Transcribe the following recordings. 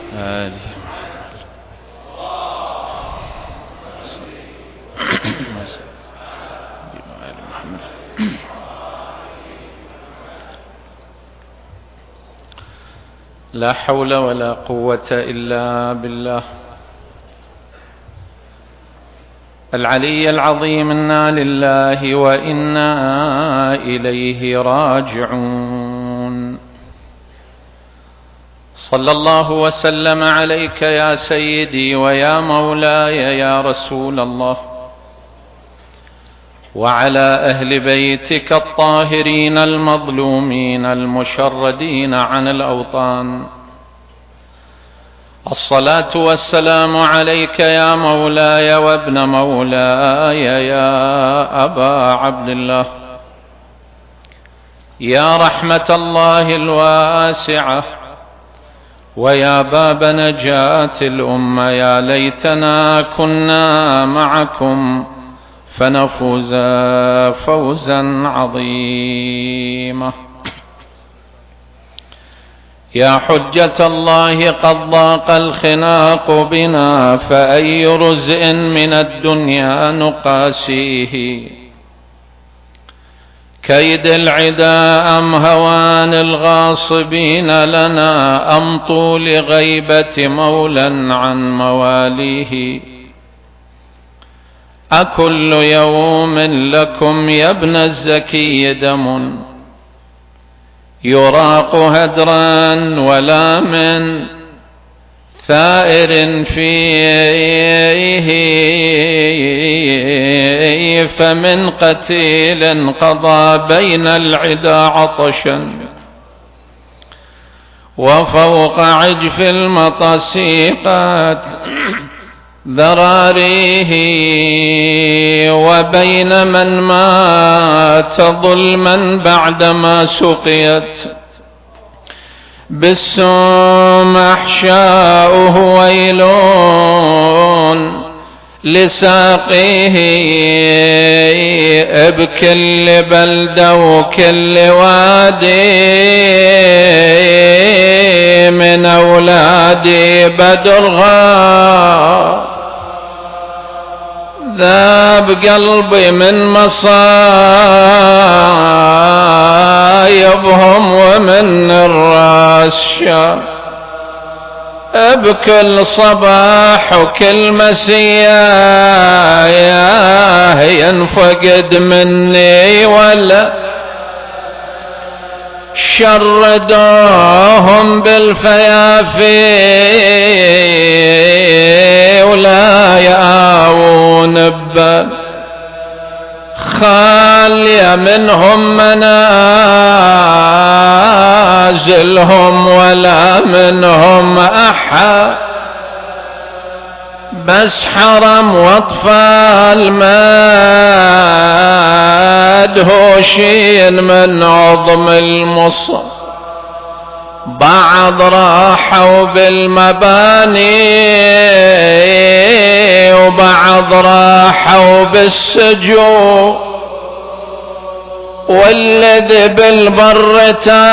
آله لا حول ولا قوة إلا بالله العلي العظيم. إنا لله وإنا إليه راجعون. صلى الله وسلم عليك يا سيدي ويا مولاي يا رسول الله، وعلى أهل بيتك الطاهرين المظلومين المشردين عن الأوطان. الصلاة والسلام عليك يا مولاي وابن مولاي يا أبا عبد الله، يا رحمة الله الواسعة ويا باب نجاة الأمة. يا ليتنا كنا معكم فنفوز فوزا عظيما. يا حجة الله قد ضاق الخناق بنا، فأي رزء من الدنيا نقاسيه؟ كيد العدا أم هوان الغاصبين لنا، أم طول غيبة مولى عن مواليه؟ أكل يوم لكم يا ابن الزكي دم يراق هدرا، ولا من ثائر فيه، فمن قتيل قضى بين العدا عطشا، وفوق عجف المطاسيقات ذراريه، وبين من مات ظلما بعدما سقيت بالسم أحشاؤه، ويل لساقيه بكل بلدة وكل وادي من أولادي بدر غار. ذاب قلبي من مصايبهم ومن الرشا، بكل صباح وكل مساء ينفقد مني، ولا شردوهم بالفيافي، ولا يآوون ببال خالية منهم منازلهم، ولا منهم أحد بس حرم واطفال مدهوشين من عظم المصر. بعض راحوا بالمباني وبعض راحوا بالسجون، والذي بالبر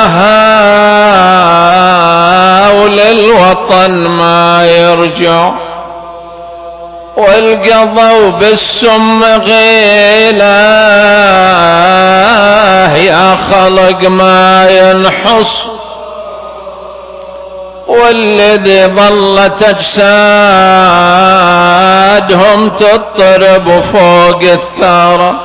تاها وللوطن ما يرجع، والقضوا بالسم غيله يا خلق ما ينحص، والذي ظلت أجسادهم تضطرب فوق الثرى.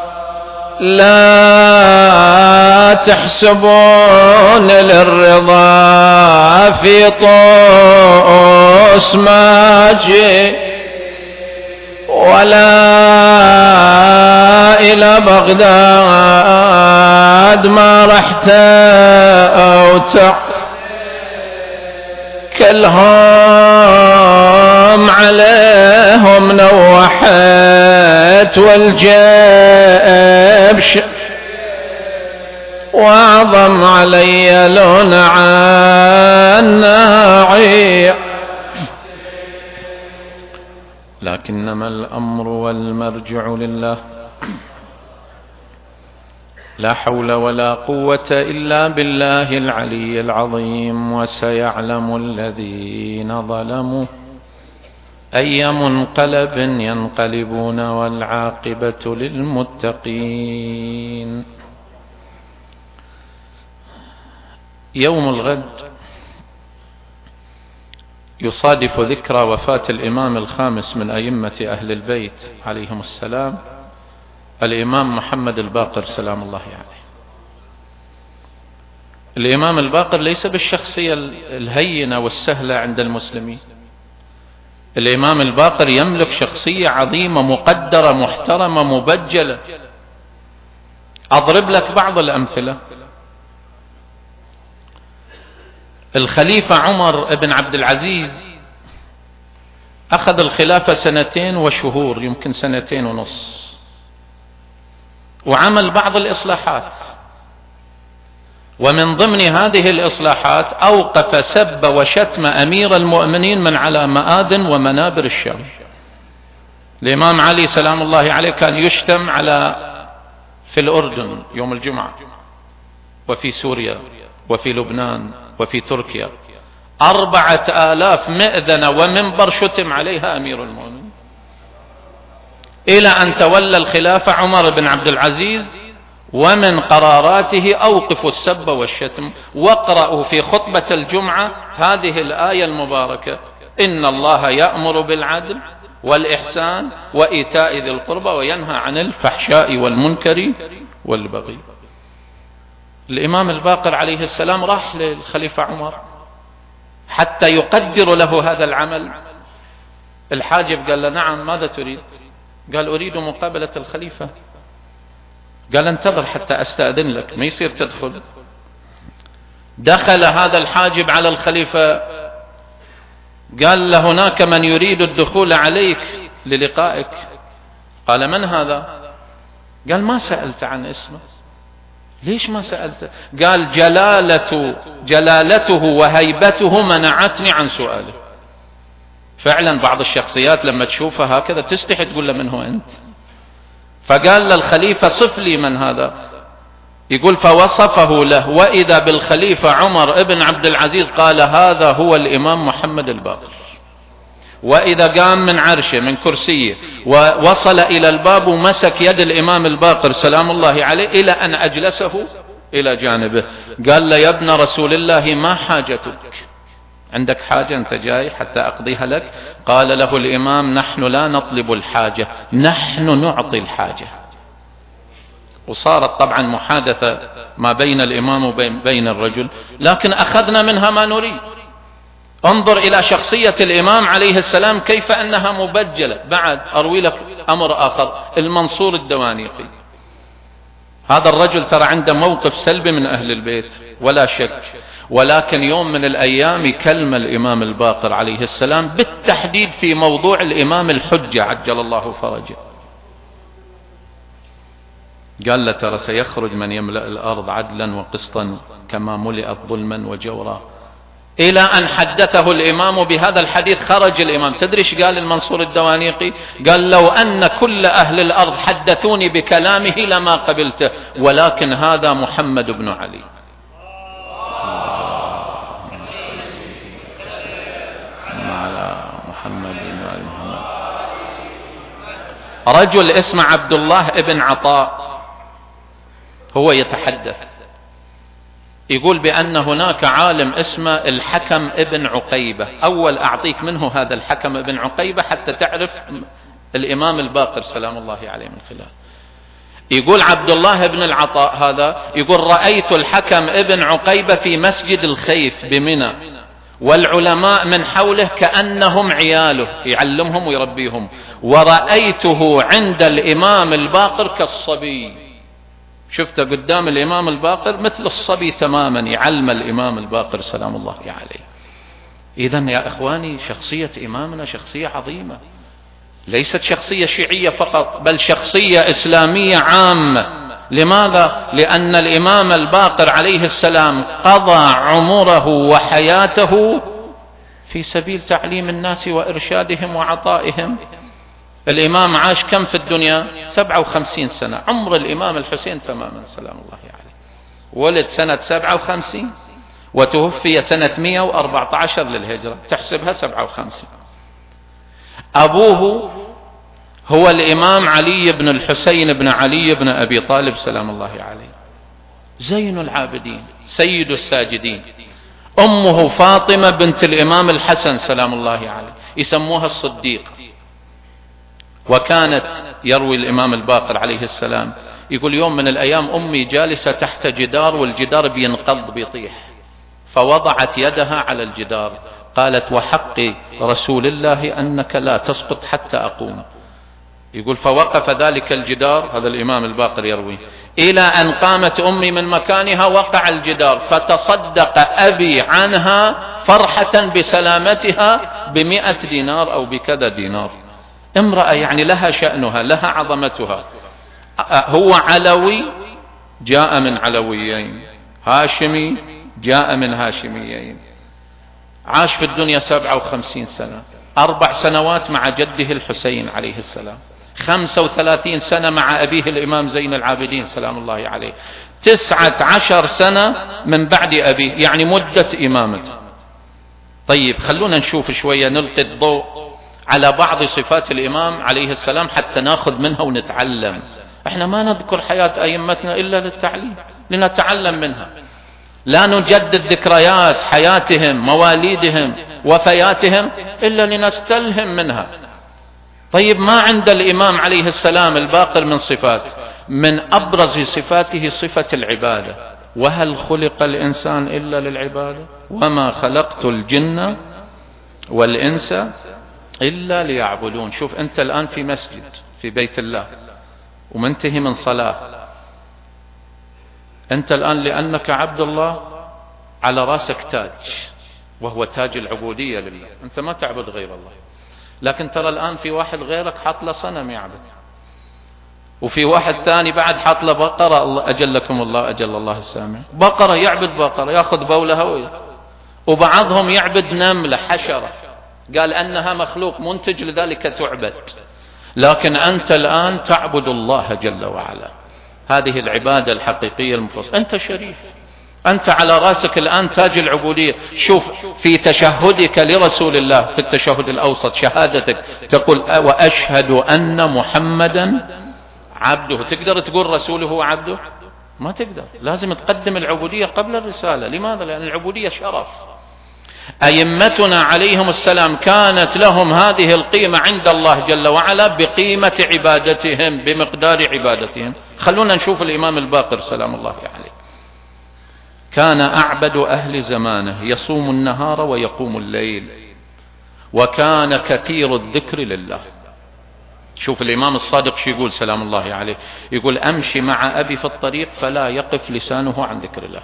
لا تحسبون للرضا في طوس ماجي، ولا إلى بغداد ما رحت أو كلهم عليهم نوحت والجيب وأعظم علي لون عناعي. لكنما الأمر والمرجع لله. لا حول ولا قوة إلا بالله العلي العظيم. وسيعلم الذين ظلموا أي منقلب ينقلبون والعاقبة للمتقين. يوم الغد يصادف ذكرى وفاة الإمام الخامس من أئمة أهل البيت عليهم السلام، الإمام محمد الباقر سلام الله عليه. الإمام الباقر ليس بالشخصية الهينة والسهلة عند المسلمين. الإمام الباقر يملك شخصية عظيمة مقدرة محترمة مبجلة. أضرب لك بعض الأمثلة. الخليفة عمر بن عبد العزيز أخذ الخلافة 2 وشهور، يمكن 2.5 سنة، وعمل بعض الإصلاحات، ومن ضمن هذه الإصلاحات أوقف سب وشتم أمير المؤمنين من على مآذن ومنابر الشام. الإمام علي سلام الله عليه كان يشتم في الأردن يوم الجمعة، وفي سوريا، وفي لبنان، وفي تركيا. 4000 مئذنة ومنبر شتم عليها أمير المؤمنين، إلى أن تولى الخلافة عمر بن عبد العزيز، ومن قراراته أوقفوا السب والشتم. واقرأوا في خطبة الجمعة هذه الآية المباركة: إن الله يأمر بالعدل والإحسان وإيتاء ذي القربى وينهى عن الفحشاء والمنكر والبغي. الإمام الباقر عليه السلام راح للخليفة عمر حتى يقدر له هذا العمل. الحاجب قال له: نعم، ماذا تريد؟ قال: أريد مقابلة الخليفة. قال: انتظر حتى أستأذن لك، ما يصير تدخل. دخل هذا الحاجب على الخليفة، قال له: هناك من يريد الدخول عليك للقائك. قال: من هذا؟ قال: ما سألت عن اسمه. ليش ما سألت؟ قال: جلالته وهيبته منعتني عن سؤاله. فعلا بعض الشخصيات لما تشوفها هكذا تستحي تقول له: من هو أنت؟ فقال للخليفة: صف لي من هذا. يقول: فوصفه له، وإذا بالخليفة عمر بن عبد العزيز قال: هذا هو الإمام محمد الباقر. وإذا قام من عرشه من كرسيه ووصل إلى الباب ومسك يد الإمام الباقر سلام الله عليه إلى أن أجلسه إلى جانبه، قال له: يا ابن رسول الله، ما حاجتك؟ عندك حاجة أنت جاي حتى أقضيها لك؟ قال له الإمام: نحن لا نطلب الحاجة، نحن نعطي الحاجة. وصارت طبعا محادثة ما بين الإمام وبين الرجل، لكن أخذنا منها ما نريد. انظر إلى شخصية الإمام عليه السلام كيف أنها مبجلة. بعد أروي لك أمر آخر، المنصور الدوانيقي. هذا الرجل ترى عنده موقف سلبي من أهل البيت ولا شك، ولكن يوم من الأيام يكلم الإمام الباقر عليه السلام بالتحديد في موضوع الإمام الحجة عجل الله فرجه. قال له: ترى سيخرج من يملأ الأرض عدلا وقسطا كما ملئت ظلما وجورا. إلى أن حدثه الإمام بهذا الحديث خرج الإمام. تدري ايش قال المنصور الدوانيقي؟ قال: لو أن كل أهل الأرض حدثوني بكلامه لما قبلته، ولكن هذا محمد بن علي. رجل اسمه عبد الله بن عطاء هو يتحدث، يقول بأن هناك عالم اسمه الحكم ابن عقيبة. أول أعطيك منه هذا الحكم ابن عقيبة حتى تعرف الإمام الباقر سلام الله عليه من خلال. يقول عبد الله بن العطاء هذا، يقول: رأيت الحكم ابن عقيبة في مسجد الخيف بمنى، والعلماء من حوله كأنهم عياله يعلمهم ويربيهم، ورأيته عند الإمام الباقر كالصبي. شفته قدام الإمام الباقر مثل الصبي تماما، يعلم الإمام الباقر سلام الله عليه. إذن يا إخواني، شخصية إمامنا شخصية عظيمة، ليست شخصية شيعية فقط، بل شخصية إسلامية عامة. لماذا؟ لأن الإمام الباقر عليه السلام قضى عمره وحياته في سبيل تعليم الناس وإرشادهم وعطائهم الإمام عاش كم في الدنيا؟ 57 سنة، عمر الإمام الحسين تماما سلام الله عليه. ولد سنة 57 وتوفي سنة 114 للهجرة، تحسبها 57. أبوه هو الإمام علي بن الحسين بن علي بن أبي طالب سلام الله عليه، زين العابدين سيد الساجدين. أمه فاطمة بنت الإمام الحسن سلام الله عليه، يسموها الصديق. وكانت يروي الإمام الباقر عليه السلام يقول يوم من الأيام أمي جالسة تحت جدار والجدار بينقض بيطيح، فوضعت يدها على الجدار، قالت وحق رسول الله أنك لا تسقط حتى أقوم. يقول فوقف ذلك الجدار، هذا الإمام الباقر يروي، إلى أن قامت أمي من مكانها وقع الجدار، فتصدق أبي عنها فرحة بسلامتها ب100 دينار أو بكذا دينار. امرأة يعني لها شأنها، لها عظمتها. هو علوي جاء من علويين، هاشمي جاء من هاشميين. عاش في الدنيا 57 سنة، 4 سنوات مع جده الحسين عليه السلام، 35 سنة مع أبيه الإمام زين العابدين سلام الله عليه، 19 سنة من بعد أبيه، يعني مدة إمامته. طيب خلونا نشوف شوية، نلقي الضوء على بعض صفات الإمام عليه السلام حتى ناخذ منها ونتعلم. احنا ما نذكر حياة أئمتنا إلا للتعليم، لنتعلم منها، لا نجدد ذكريات حياتهم مواليدهم وفياتهم إلا لنستلهم منها. طيب ما عند الإمام عليه السلام الباقر من صفات؟ من أبرز صفاته صفة العبادة، وهل خلق الإنسان إلا للعبادة؟ وما خلقت الجن والإنس إلا ليعبدون. شوف أنت الآن في مسجد في بيت الله ومنتهي من صلاة، أنت الآن لأنك عبد الله على راسك تاج، وهو تاج العبودية لله، أنت ما تعبد غير الله. لكن ترى الآن في واحد غيرك حط له صنم يعبد، وفي واحد ثاني بعد حط له بقرة، الله أجلكم الله أجل الله السامع، بقرة يعبد بقرة يأخذ بولها، وبعضهم يعبد نملة حشرة، قال أنها مخلوق منتج لذلك تعبد. لكن أنت الآن تعبد الله جل وعلا، هذه العبادة الحقيقية المخلصة. أنت شريف، أنت على رأسك الآن تاج العبودية. شوف في تشهدك لرسول الله في التشهد الأوسط، شهادتك تقول وأشهد أن محمدا عبده. تقدر تقول رسوله عبده؟ ما تقدر، لازم تقدم العبودية قبل الرسالة. لماذا؟ لأن العبودية شرف. أئمتنا عليهم السلام كانت لهم هذه القيمة عند الله جل وعلا بقيمة عبادتهم، بمقدار عبادتهم. خلونا نشوف الإمام الباقر سلام الله عليه، كان أعبد أهل زمانه، يصوم النهار ويقوم الليل، وكان كثير الذكر لله. شوف الإمام الصادق شو يقول سلام الله عليه، يقول أمشي مع أبي في الطريق فلا يقف لسانه عن ذكر الله،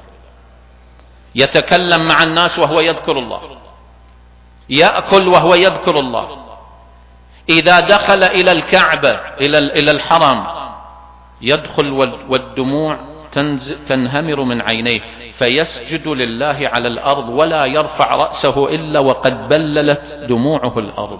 يتكلم مع الناس وهو يذكر الله، يأكل وهو يذكر الله، إذا دخل إلى الكعبة إلى الحرم يدخل والدموع تنهمر من عينيه، فيسجد لله على الأرض ولا يرفع رأسه إلا وقد بللت دموعه الأرض.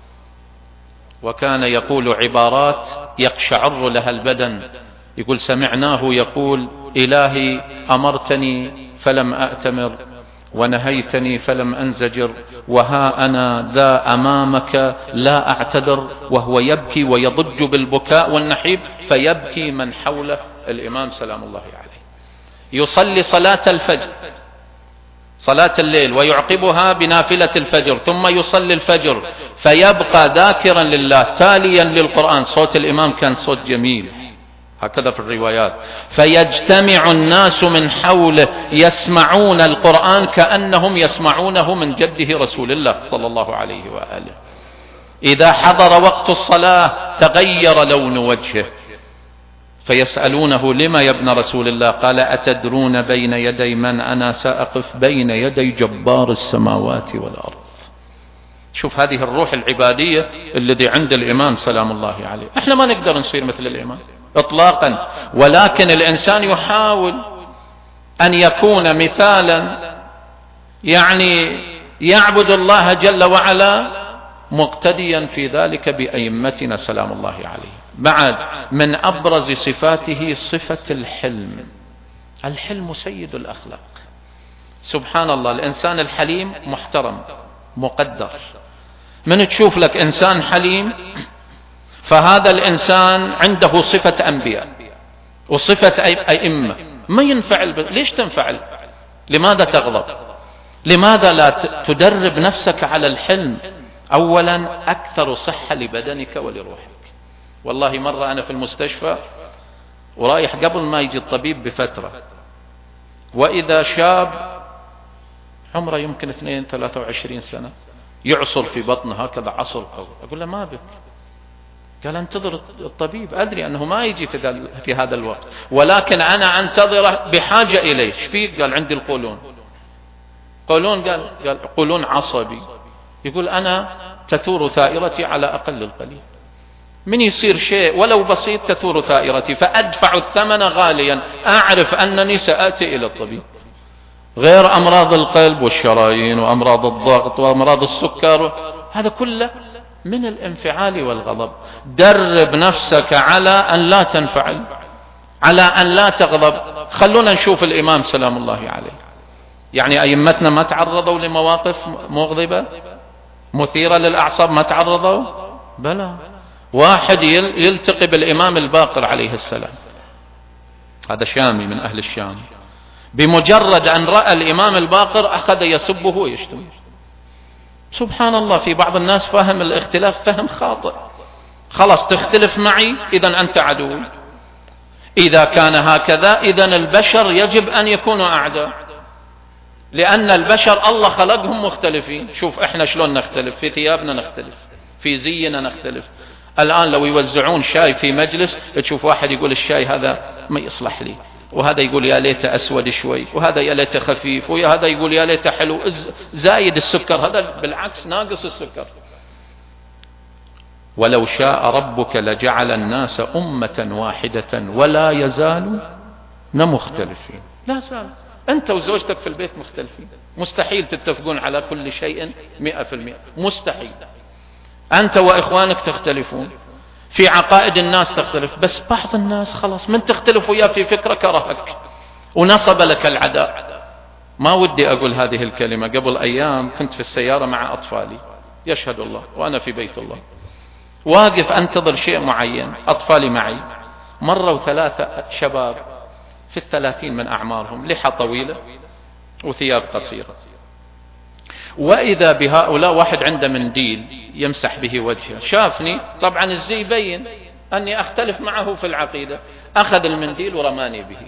وكان يقول عبارات يقشعر لها البدن، يقول سمعناه يقول إلهي أمرتني فلم أأتمر، ونهيتني فلم أنزجر، وها أنا ذا أمامك لا أعتذر. وهو يبكي ويضج بالبكاء والنحيب، فيبكي من حوله. الإمام سلام الله عليه يصلي صلاة الفجر، صلاة الليل، ويعقبها بنافلة الفجر، ثم يصلي الفجر فيبقى ذاكرا لله تاليا للقرآن. صوت الإمام كان صوت جميل هكذا في الروايات، فيجتمع الناس من حوله يسمعون القرآن كأنهم يسمعونه من جده رسول الله صلى الله عليه وآله. إذا حضر وقت الصلاة تغير لون وجهه، فيسألونه لما يا ابن رسول الله؟ قال أتدرون بين يدي من أنا؟ سأقف بين يدي جبار السماوات والأرض. شوف هذه الروح العبادية الذي عند الإمام سلام الله عليه. احنا ما نقدر نصير مثل الإمام اطلاقا، ولكن الانسان يحاول ان يكون مثالا، يعني يعبد الله جل وعلا مقتديا في ذلك بأئمتنا سلام الله عليه. بعد من أبرز صفاته صفة الحلم. الحلم سيد الأخلاق. سبحان الله، الإنسان الحليم محترم مقدر. من تشوف لك إنسان حليم فهذا الإنسان عنده صفة أنبياء وصفة أئمة. ما ينفعل. ليش تنفعل؟ لماذا تغضب؟ لماذا لا تدرب نفسك على الحلم؟ أولا أكثر صحة لبدنك ولروحك. والله مرة أنا في المستشفى ورايح قبل ما يجي الطبيب بفترة، وإذا شاب عمره يمكن 22-23 سنة يعصر في بطنه هكذا عصر قوي. أقول له ما بك؟ قال انتظر الطبيب، أدري أنه ما يجي في هذا الوقت، ولكن أنا أنتظره بحاجة إليه. ايش فيك؟ قال عندي القولون. قال قولون عصبي. يقول أنا تثور ثائرتي على أقل القليل، من يصير شيء ولو بسيط تثور ثائرتي، فأدفع الثمن غاليا، أعرف أنني سآتي إلى الطبيب. غير أمراض القلب والشرايين وأمراض الضغط وأمراض السكر، هذا كله من الانفعال والغضب. درب نفسك على أن لا تنفعل، على أن لا تغضب. خلونا نشوف الإمام سلام الله عليه، يعني أئمتنا ما تعرضوا لمواقف مغضبة مثيرة للأعصاب؟ ما تعرضوا؟ بلى. واحد يلتقي بالإمام الباقر عليه السلام، هذا شامي من أهل الشام، بمجرد أن رأى الإمام الباقر أخذ يسبه ويشتمه. سبحان الله، في بعض الناس فهم الاختلاف فهم خاطئ. خلاص تختلف معي إذن أنت عدو. إذا كان هكذا إذن البشر يجب أن يكونوا أعداء، لأن البشر الله خلقهم مختلفين. شوف إحنا شلون نختلف، في ثيابنا نختلف، في زينا نختلف. الآن لو يوزعون شاي في مجلس تشوف واحد يقول الشاي هذا ما يصلح لي، وهذا يقول يا ليته أسود شوي، وهذا يا ليته خفيف، وهذا يقول يا ليته حلو زايد السكر، هذا بالعكس ناقص السكر. ولو شاء ربك لجعل الناس أمة واحدة ولا يزالون مختلفين. لا زال أنت وزوجتك في البيت مختلفين، مستحيل تتفقون على كل شيء 100%، مستحيل. أنت وإخوانك تختلفون، في عقائد الناس تختلف، بس بعض الناس خلاص من تختلف وياه في فكرة كرهك ونصب لك العداء. ما ودي أقول هذه الكلمة. قبل أيام كنت في السيارة مع أطفالي، يشهد الله، وأنا في بيت الله واقف أنتظر شيء معين، أطفالي معي، مروا 3 شباب في 30 من أعمارهم، لحى طويلة وثياب قصيرة، وإذا بهؤلاء واحد عنده منديل يمسح به وجهه. شافني طبعا الزي يبين أني أختلف معه في العقيدة، أخذ المنديل ورماني به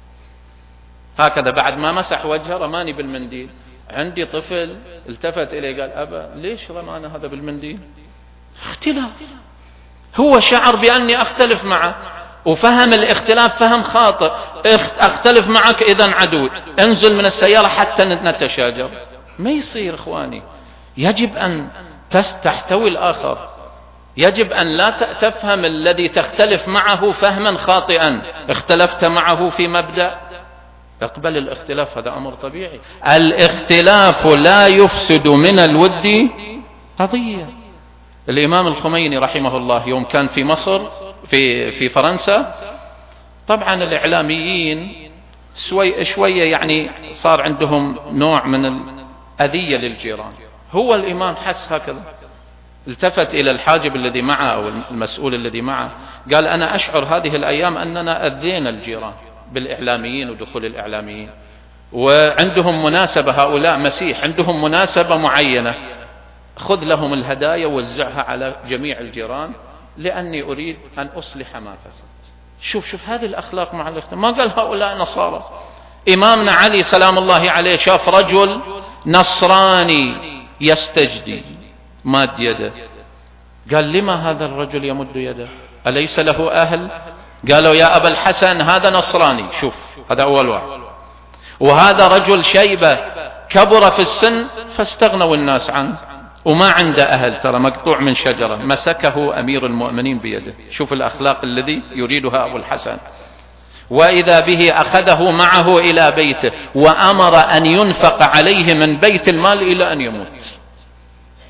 هكذا، بعد ما مسح وجهه رماني بالمنديل. عندي طفل التفت إلي قال أبا ليش رمانا هذا بالمنديل؟ اختلاف. هو شعر بأني أختلف معه وفهم الاختلاف فهم خاطئ. أختلف معك إذن عدو، انزل من السيارة حتى نتشاجر. ما يصير إخواني، يجب أن تحتوي الآخر، يجب أن لا تفهم الذي تختلف معه فهما خاطئا. اختلفت معه في مبدأ، اقبل الاختلاف، هذا أمر طبيعي. الاختلاف لا يفسد من الود قضية. الإمام الخميني رحمه الله يوم كان في مصر في فرنسا، طبعا الإعلاميين شوية يعني صار عندهم نوع من الأذية للجيران. هو الإمام حس هكذا، التفت إلى الحاجب الذي معه أو المسؤول الذي معه، قال أنا أشعر هذه الأيام أننا أذينا الجيران بالإعلاميين ودخول الإعلاميين، وعندهم مناسبة، هؤلاء مسيح عندهم مناسبة معينة، خذ لهم الهدايا ووزعها على جميع الجيران لأني أريد أن أصلح ما فسد. شوف هذه الأخلاق مع الاختلاف. ما قال هؤلاء نصارى. إمامنا علي سلام الله عليه شاف رجل نصراني يستجدي، ماد يده، قال لما هذا الرجل يمد يده؟ أليس له أهل؟ قالوا يا أبا الحسن هذا نصراني. شوف هذا أول واحد، وهذا رجل شيبة كبر في السن فاستغنوا الناس عنه وما عنده أهل، ترى مقطوع من شجرة، مسكه أمير المؤمنين بيده. شوف الأخلاق الذي يريدها أبو الحسن. وإذا به أخذه معه إلى بيته وأمر أن ينفق عليه من بيت المال إلى أن يموت.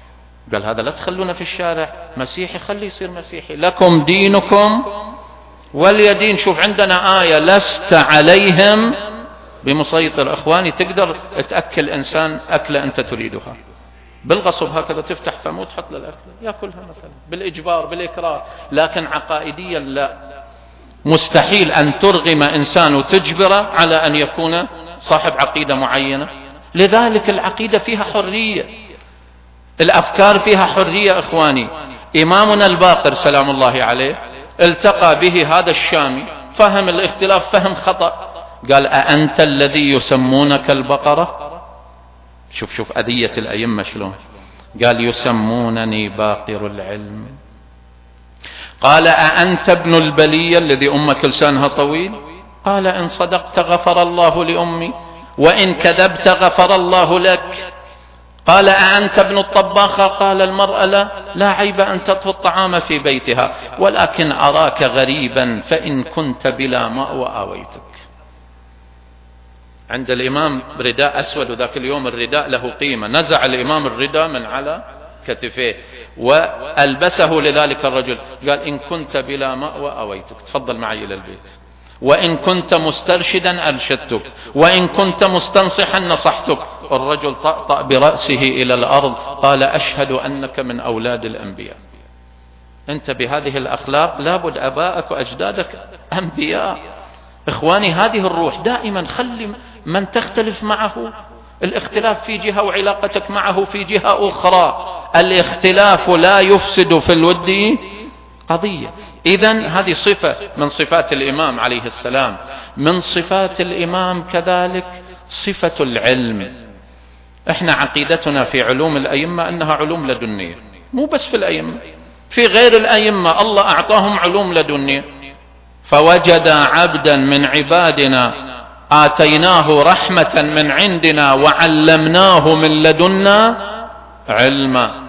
قال هذا لا تخلونه في الشارع، مسيحي خليه يصير مسيحي، لكم دينكم ولي دين. شوف عندنا آية لست عليهم بمسيطر. أخواني تقدر تأكل إنسان أكلة أنت تريدها بالغصب، هكذا تفتح فمه وتحط له الأكل يأكلها مثلا بالإجبار بالإكراه، لكن عقائديا لا، مستحيل أن ترغم إنسان وتجبره على أن يكون صاحب عقيدة معينة. لذلك العقيدة فيها حرية، الأفكار فيها حرية. أخواني إمامنا الباقر سلام الله عليه التقى به هذا الشامي، فهم الاختلاف فهم خطأ، قال أأنت الذي يسمونك البقرة؟ شوف أذية الأئمة شلون، قال يسمونني باقر العلم. قال أأنت ابن البلية الذي أمك لسانها طويل؟ قال إن صدقت غفر الله لأمي وإن كذبت غفر الله لك. قال أأنت ابن الطباخة؟ قال المرأة لا عيب أن تطهي الطعام في بيتها، ولكن أراك غريبا فإن كنت بلا مأوى آويتك. عند الإمام رداء أسود، وذاك اليوم الرداء له قيمة، نزع الإمام الرداء من على كتفيه وألبسه لذلك الرجل، قال إن كنت بلا مأوى آويتك، تفضل معي إلى البيت، وإن كنت مسترشدا أرشدتك، وإن كنت مستنصحا نصحتك. الرجل طأطأ برأسه إلى الأرض قال أشهد أنك من أولاد الأنبياء. أنت بهذه الأخلاق لابد أبائك وأجدادك أنبياء. إخواني هذه الروح دائما، خلي من تختلف معه الاختلاف في جهة وعلاقتك معه في جهة أخرى، الاختلاف لا يفسد في الود قضية. إذن هذه صفة من صفات الإمام عليه السلام. من صفات الإمام كذلك صفة العلم. احنا عقيدتنا في علوم الأئمة أنها علوم لدنية، مو بس في الأئمة، في غير الأئمة الله أعطاهم علوم لدنية. فوجد عبدا من عبادنا آتيناه رحمة من عندنا وعلمناه من لدنا علما.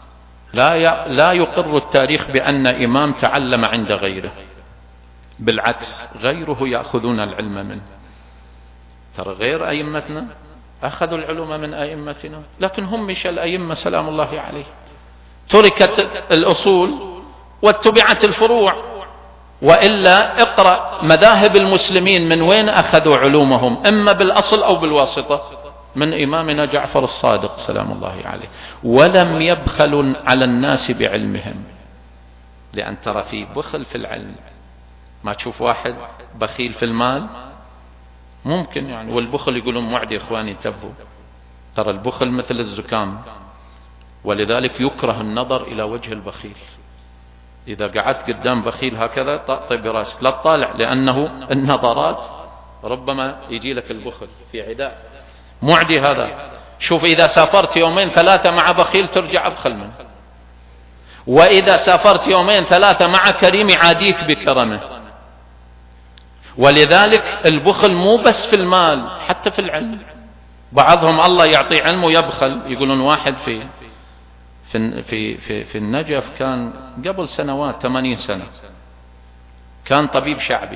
لا يقر التاريخ بأن إمام تعلم عند غيره، بالعكس غيره يأخذون العلم منه. ترى غير أئمتنا أخذوا العلوم من أئمتنا، لكن هم مش الأئمة سلام الله عليه، تركت الأصول واتبعت الفروع. وإلا اقرأ مذاهب المسلمين من وين أخذوا علومهم، إما بالأصل أو بالواسطة، من إمامنا جعفر الصادق سلام الله عليه. ولم يبخلوا على الناس بعلمهم، لأن ترى في بخل في العلم. ما تشوف واحد بخيل في المال ممكن يعني، والبخل يقولون معدي. إخواني انتبهوا، ترى البخل مثل الزكام، ولذلك يكره النظر إلى وجه البخيل. إذا قعدت قدام بخيل هكذا طأطئ براسك لا تطالع، لأنه النظرات ربما يجي لك البخل في عداء معدي هذا. شوف إذا سافرت يومين ثلاثة مع بخيل ترجع أبخل منه، وإذا سافرت يومين ثلاثة مع كريم يعاديك بكرمه. ولذلك البخل مو بس في المال، حتى في العلم. بعضهم الله يعطي علم ويبخل. يقولون واحد في النجف كان قبل سنوات 80 سنة، كان طبيب شعبي،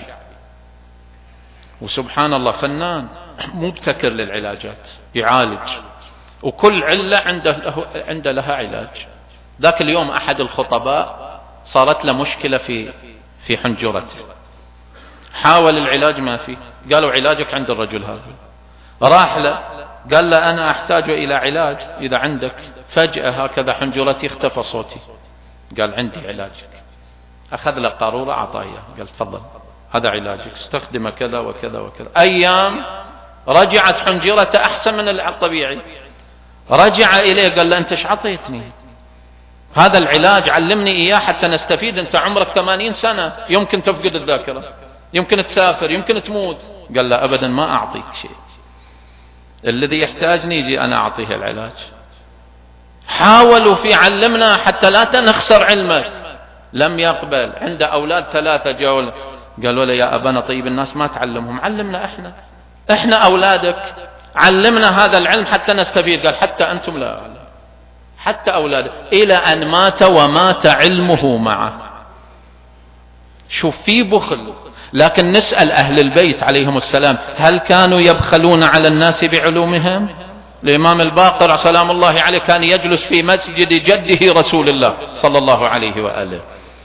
وسبحان الله فنان مبتكر للعلاجات، يعالج، وكل علة عنده لها علاج. ذاك اليوم أحد الخطباء صارت له مشكلة في حنجرته، حاول العلاج ما فيه، قالوا علاجك عند الرجل هذا. راح له قال له أنا أحتاج إلى علاج إذا عندك. فجأة هكذا حنجرتي اختفى صوتي. قال عندي علاجك. أخذ له قارورة عطايا، قال تفضل هذا علاجك، استخدمه كذا وكذا وكذا. أيام رجعت حنجرته أحسن من الطبيعي. رجع إليه قال له أنت ايش عطيتني؟ هذا العلاج علمني إياه حتى نستفيد. أنت عمرك 80 سنة، يمكن تفقد الذاكرة، يمكن تسافر، يمكن تموت. قال له أبدا ما أعطيك شيء، الذي يحتاجني يجي أنا أعطيه العلاج. حاولوا في علمنا حتى لا نخسر علمك، لم يقبل. عنده أولاد 3 جاءوا قالوا له يا أبانا طيب الناس ما تعلمهم، علمنا إحنا أولادك، علمنا هذا العلم حتى نستفيد. قال حتى أنتم لا، حتى أولادك، إلى أن مات ومات علمه معه. شوف في بخل. لكن نسأل أهل البيت عليهم السلام هل كانوا يبخلون على الناس بعلومهم؟ الإمام الباقر سلام الله عليه كان يجلس في مسجد جده رسول الله صلى الله عليه وآله،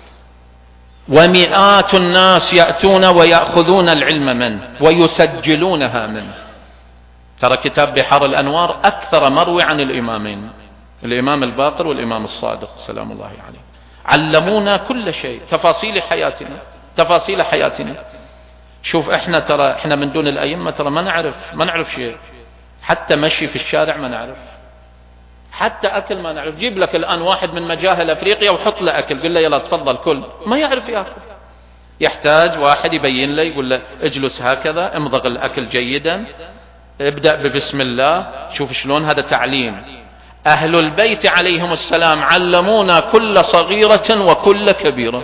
ومئات الناس يأتون ويأخذون العلم منه ويسجلونها منه. ترى كتاب بحار الأنوار أكثر مروي عن الإمامين، الإمام الباقر والإمام الصادق سلام الله عليه. علمونا كل شيء، تفاصيل حياتنا. شوف احنا من دون الأئمة ترى ما نعرف شيء، حتى مشي في الشارع ما نعرف، حتى أكل ما نعرف. جيب لك الآن واحد من مجاهل أفريقيا وحط له أكل، قل له يلا تفضل كل، ما يعرف يأكل. يحتاج واحد يبين له، يقول له اجلس هكذا، امضغ الأكل جيدا، ابدأ ببسم الله. شوف شلون هذا تعليم. أهل البيت عليهم السلام علمونا كل صغيرة وكل كبيرة،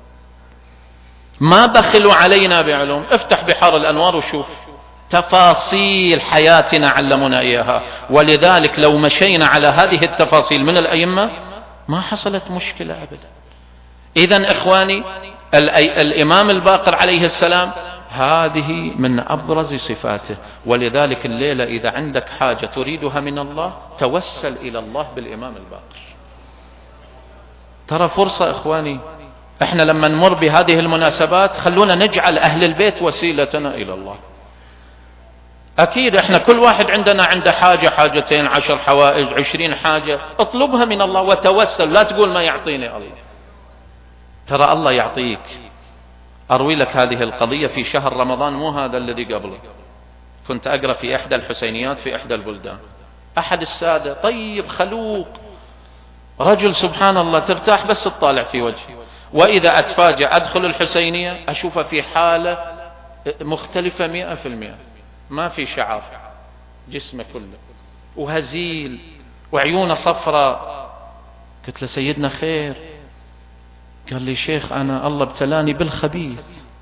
ما بخلوا علينا بعلوم. افتح بحار الأنوار وشوف تفاصيل حياتنا علمونا إياها. ولذلك لو مشينا على هذه التفاصيل من الأئمة ما حصلت مشكلة أبدا. إذن إخواني، الإمام الباقر عليه السلام هذه من أبرز صفاته. ولذلك الليلة إذا عندك حاجة تريدها من الله توسل إلى الله بالإمام الباقر. ترى فرصة إخواني، احنا لما نمر بهذه المناسبات خلونا نجعل أهل البيت وسيلتنا إلى الله. أكيد احنا كل واحد عنده حاجة، حاجتين، 10 حوائج، 20 حاجة، اطلبها من الله وتوسل. لا تقول ما يعطيني الله، ترى الله يعطيك. أروي لك هذه القضية في شهر رمضان، مو هذا الذي قبله. كنت أقرأ في إحدى الحسينيات في إحدى البلدان، أحد السادة طيب خلوق، رجل سبحان الله ترتاح بس تطالع في وجهه. وإذا أتفاجأ أدخل الحسينية أشوفه في حالة مختلفة 100%، ما في شعر، جسمه كله وهزيل وعيونه صفراء. قلت له سيدنا خير؟ قال لي شيخ أنا الله ابتلاني بالخبيث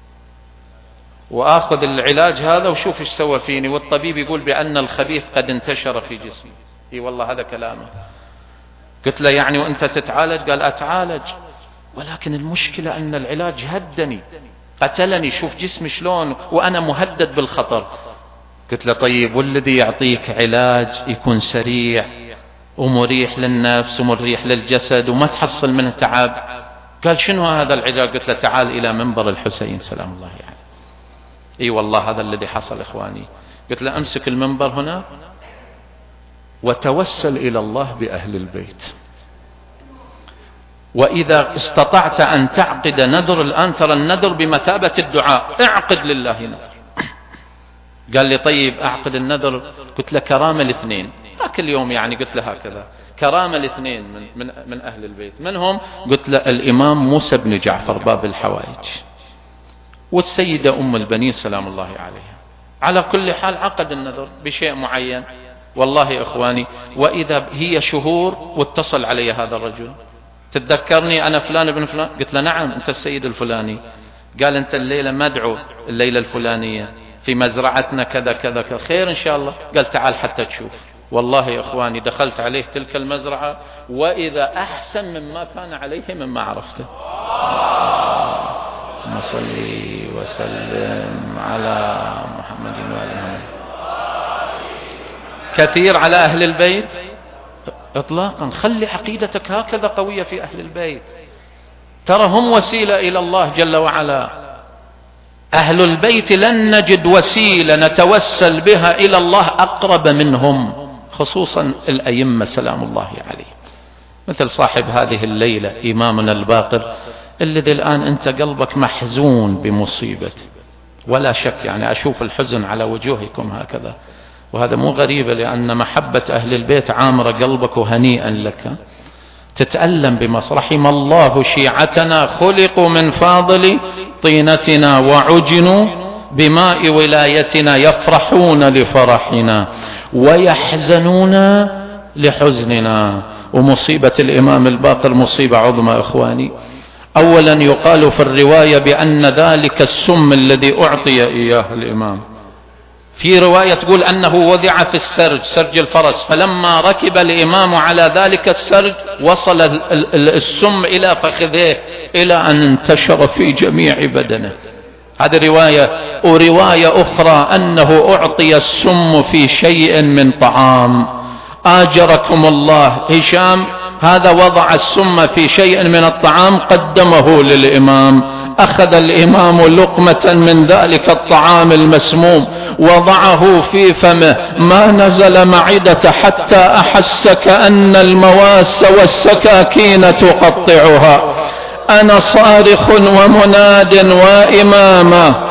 وآخذ العلاج هذا وشوف ايش سوى فيني، والطبيب يقول بأن الخبيث قد انتشر في جسمي. اي والله هذا كلامه. قلت له يعني وانت تتعالج؟ قال أتعالج، ولكن المشكلة أن العلاج هدني قتلني، شوف جسمي شلون وأنا مهدد بالخطر. قلت له طيب والذي يعطيك علاج يكون سريع ومريح للنفس ومريح للجسد وما تحصل منه تعب؟ قال شنو هذا العلاج؟ قلت له تعال إلى منبر الحسين سلام الله عليه. يعني اي والله هذا الذي حصل إخواني. قلت له امسك المنبر هنا وتوسل إلى الله بأهل البيت، وإذا استطعت أن تعقد نذر، الآن ترى النذر بمثابة الدعاء، اعقد لله نذر. قال لي طيب أعقد النذر. قلت له كرامة الاثنين، ما كل يوم يعني، قلت له هكذا كرامة الاثنين من أهل البيت. من هم؟ قلت له الإمام موسى بن جعفر باب الحوائج، والسيدة أم البنين سلام الله عليها. على كل حال عقد النذر بشيء معين. والله إخواني، وإذا هي شهور واتصل علي هذا الرجل، تتذكرني أنا فلان ابن فلان؟ قلت له نعم أنت السيد الفلاني. قال أنت الليلة مدعو الليلة الفلانية في مزرعتنا كذا كذا كذا، خير إن شاء الله. قال تعال حتى تشوف. والله يا إخواني دخلت عليه تلك المزرعة وإذا أحسن مما كان عليه مما عرفته. اللهم صل وسلم على محمد وآل محمد. كثير على أهل البيت إطلاقا. خلي عقيدتك هكذا قوية في أهل البيت، ترى هم وسيلة إلى الله جل وعلا. أهل البيت لن نجد وسيلة نتوسل بها إلى الله أقرب منهم، خصوصا الأئمة سلام الله عليه، مثل صاحب هذه الليلة إمامنا الباقر، الذي الآن أنت قلبك محزون بمصيبته، ولا شك يعني أشوف الحزن على وجوهكم هكذا، وهذا مو غريبة لأن محبة أهل البيت عامرة قلبك وهنيئا لك. تتألم بمصر. رحم الله شيعتنا خلقوا من فاضل طينتنا وعجنوا بماء ولايتنا، يفرحون لفرحنا ويحزنون لحزننا. ومصيبة الإمام الباقر مصيبة عظمى إخواني. أولا يقال في الرواية بأن ذلك السم الذي أعطي إياه الإمام، في رواية تقول أنه وضع في السرج، سرج الفرس، فلما ركب الإمام على ذلك السرج وصل السم إلى فخذيه إلى أن انتشر في جميع بدنه. هذه رواية. ورواية أخرى أنه أعطي السم في شيء من طعام آجركم الله. هشام هذا وضع السم في شيء من الطعام قدمه للإمام، أخذ الإمام لقمة من ذلك الطعام المسموم وضعه في فمه، ما نزل معدته حتى أحس كأن المواس والسكاكين تقطعها. أنا صارخ ومناد وإماما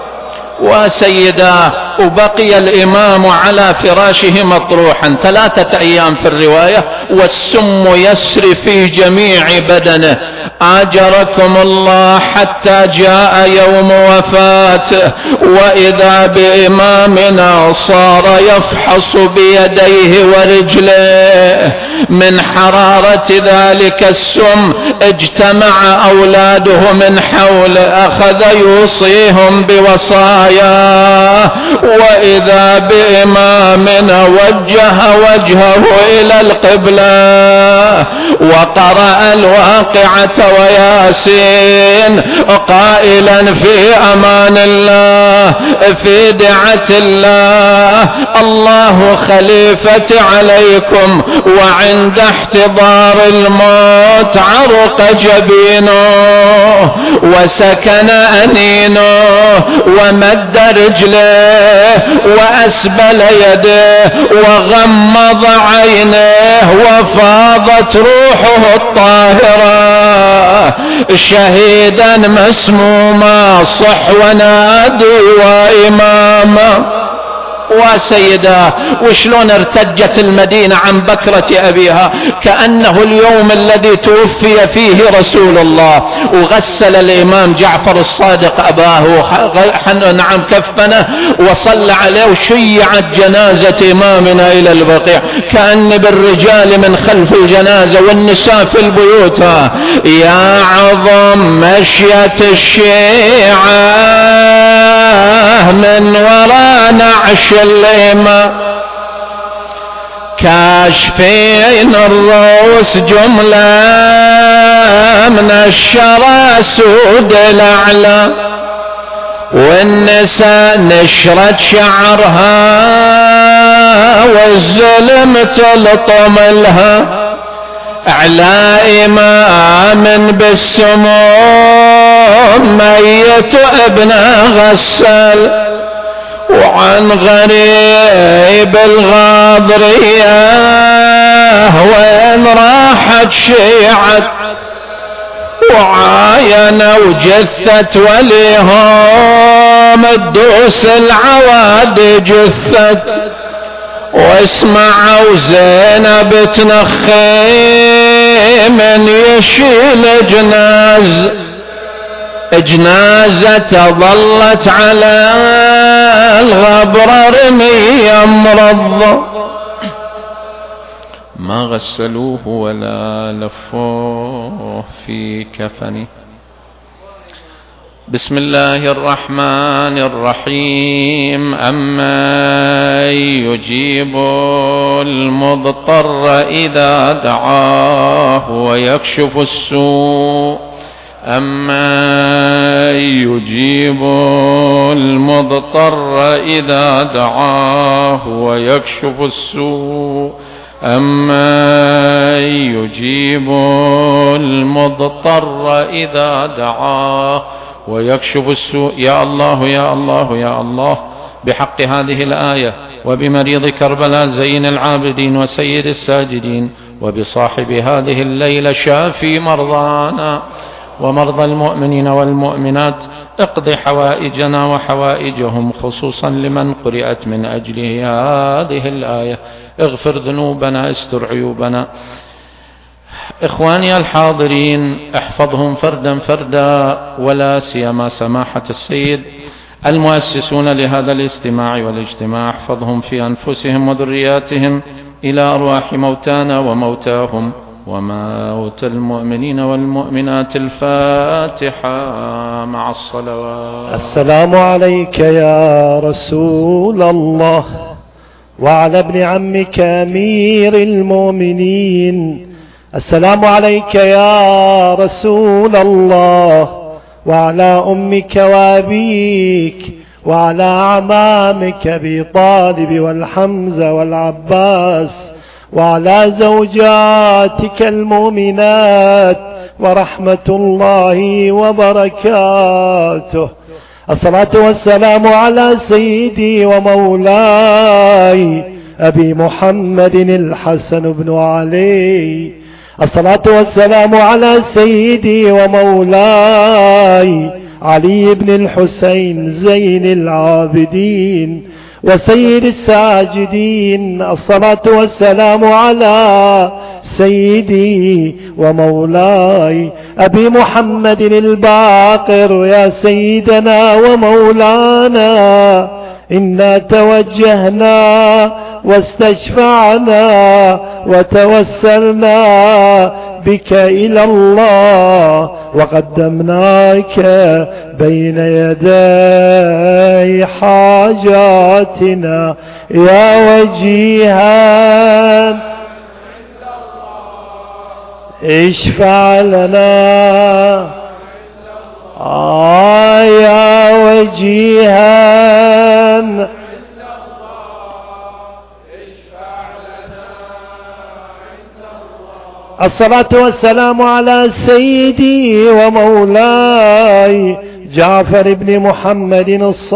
وسيداه. وبقي الإمام على فراشه مطروحا 3 أيام في الرواية، والسم يسري في جميع بدنه. آجركم الله حتى جاء يوم وفاته، وإذا بإمامنا صار يفحص بيديه ورجليه من حرارة ذلك السم. اجتمع أولاده من حوله، أخذ يوصيهم بوصاياه، وإذا بإمامنا وجه وجهه إلى القبلة وقرأ الواقعة وياسين قائلا في أمان الله في دعة الله: الله خليفة عليكم. وعند احتضار الموت عرق جبينه وسكن أنينه ومد رجله وأسبل يده وغمض عينيه وفاضت روحه الطاهرة شهيدا مسموما صحوا نادي وإماما. وسيداه وشلون ارتجت المدينة عن بكرة أبيها كأنه اليوم الذي توفي فيه رسول الله. وغسل الإمام جعفر الصادق أباه نعم كفنه وصلى عليه، وشيعت جنازة إمامنا إلى البقيع كأن بالرجال من خلف الجنازة والنساء في البيوت. يا عظم مشية الشيعة من وراء نعش الإمام، كاشفين الرؤوس جملة من الشرى سود الأعلى، والنساء نشرت شعرها والظلم تلطم لها. على إمام بالسموم ميت ابن غسل، وعن غريب الغاضرية وين راحت شيعت، وعاينوا جثة وليهم الدوس العواد جثت، واسمعوا زينب تنخي من يشيل جنازة ظلت على الغبر رمية مرضى، ما غسلوه ولا لفوه في كفنه. بسم الله الرحمن الرحيم. أمن يجيب المضطر إذا دعاه ويكشف السوء، أمن يجيب المضطر إذا دعاه ويكشف السوء، أمن يجيب المضطر إذا دعاه ويكشف السوء. يا الله يا الله يا الله، بحق هذه الآية وبمريض كربلاء زين العابدين وسيد الساجدين وبصاحب هذه الليلة شافي مرضانا ومرضى المؤمنين والمؤمنات، اقض حوائجنا وحوائجهم، خصوصا لمن قرأت من أجله هذه الآية. اغفر ذنوبنا، استر عيوبنا. إخواني الحاضرين، احفظهم فردا فردا، ولا سيما سماحة السيد المؤسسون لهذا الاستماع والاجتماع، احفظهم في أنفسهم وذرياتهم إلى أرواح موتانا وموتاهم وموت المؤمنين والمؤمنات. الفاتحة مع الصلوات. السلام عليك يا رسول الله وعلى ابن عمك أمير المؤمنين. السلام عليك يا رسول الله وعلى أمك وأبيك وعلى أعمامك أبي طالب والحمزة والعباس وعلى زوجاتك المؤمنات ورحمة الله وبركاته. الصلاة والسلام على سيدي ومولاي أبي محمد الحسن بن علي. الصلاة والسلام على سيدي ومولاي علي بن الحسين زين العابدين وسيد الساجدين. الصلاة والسلام على سيدي ومولاي أبي محمد الباقر يا سيدنا ومولانا. إنا توجهنا واستشفعنا وتوسلنا بك إلى الله وقدمناك بين يدي حاجاتنا يا وجيها اشفع لنا يا وجيها الصلاة والسلام على سيدي ومولاي جعفر بن محمد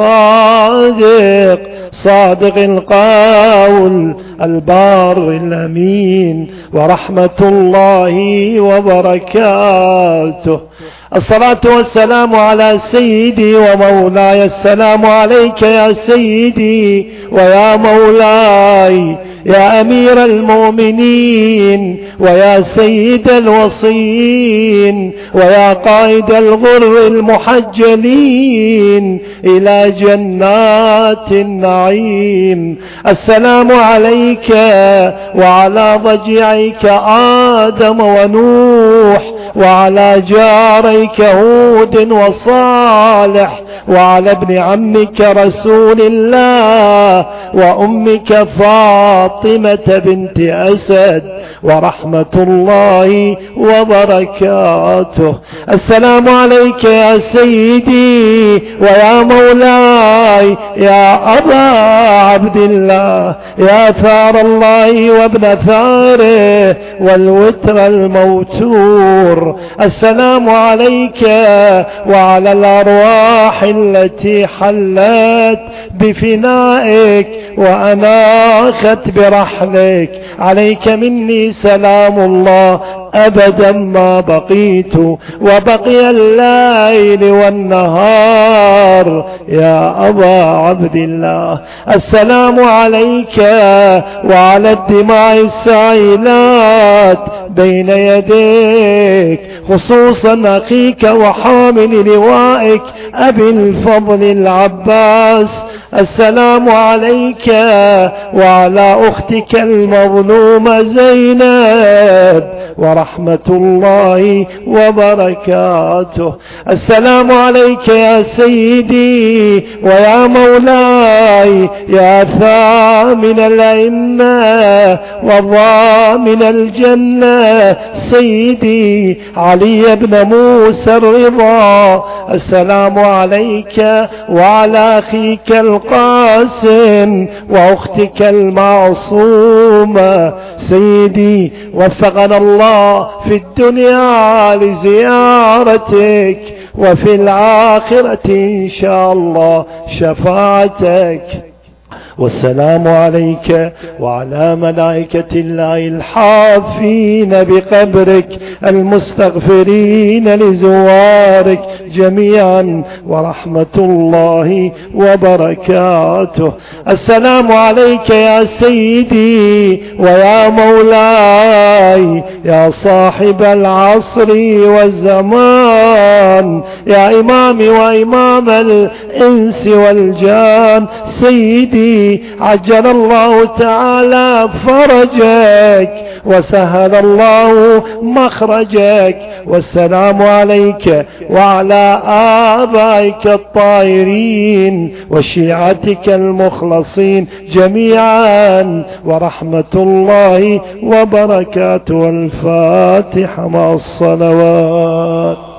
الصادق صادق القول البار الأمين ورحمة الله وبركاته. الصلاة والسلام على سيدي ومولاي. السلام عليك يا سيدي ويا مولاي يا أمير المؤمنين ويا سيد الوصيين ويا قائد الغر المحجلين إلى جنات النعيم. السلام عليك وعلى ضجيعيك آدم ونوح وعلى جاريك هود وصالح وعلى ابن عمك رسول الله وأمك فاطمة بنت أسد ورحمة الله وبركاته. السلام عليك يا سيدي ويا مولاي يا أبا عبد الله يا ثار الله وابن ثاره والوتر الموتور. السلام عليك وعلى الأرواح التي حلت بفنائك وأناخت برحلك. عليك مني سلام الله أبدا ما بقيت وبقي الليل والنهار يا أبا عبد الله. السلام عليك وعلى الدماء السائلات بين يديك خصوصا أخيك وحامل لوائك أبي الفضل العباس. السلام عليك وعلى أختك المظلومة زينب ورحمة الله وبركاته. السلام عليك يا سيدي ويا مولاي يا ثامن الأئمة وضامن الجنة سيدي علي بن موسى الرضا. السلام عليك وعلى أخيك القاسم وأختك المعصومة سيدي وفقنا الله في الدنيا لزيارتك وفي الآخرة إن شاء الله شفاعتك. والسلام عليك وعلى ملائكة الله الحافين بقبرك المستغفرين لزوارك جميعا ورحمة الله وبركاته. السلام عليك يا سيدي ويا مولاي يا صاحب العصر والزمان يا إمامي وإمام الإنس والجان سيدي عجل الله تعالى فرجك وسهل الله مخرجك. والسلام عليك وعلى آبائك الطاهرين وشيعتك المخلصين جميعا ورحمة الله وبركاته. الفاتحة مع الصلوات.